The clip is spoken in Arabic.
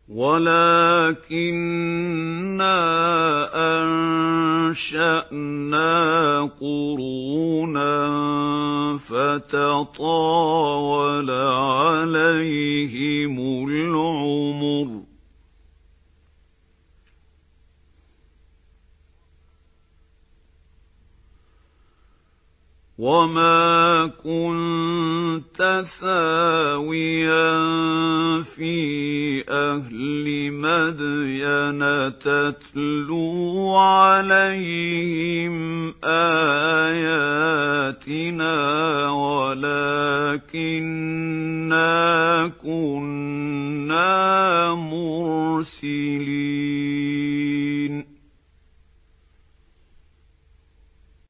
وَلَٰكِنَّا أَنشَأْنَا قُرُونًا فَتَطَاوَلَ عَلَيْهِمُ الْعُمُرُ ۚ وَمَا كُنتَ ثَاوِيًا فِي أَهْلِ مَدْيَنَ تَتْلُو عَلَيْهِمْ